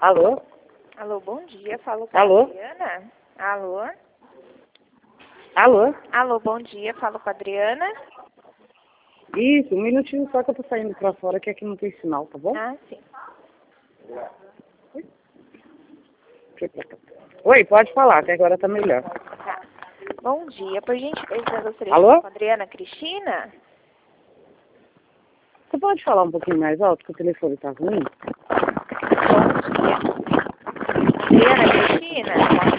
Alô? Alô, bom dia. Falo com a Alô? Adriana. Alô? Alô? Alô, bom dia. Falo com a Adriana. Isso, um minutinho só que eu tô saindo pra fora, que aqui não tem sinal, tá bom? Ah, sim. Oi, pode falar, que agora tá melhor. Tá. Bom dia. Por gentileza, eu gostaria de Alô? falar com a Adriana Cristina. Você pode falar um pouquinho mais alto, que o telefone tá ruim? Bom dia. Adriana Cristina.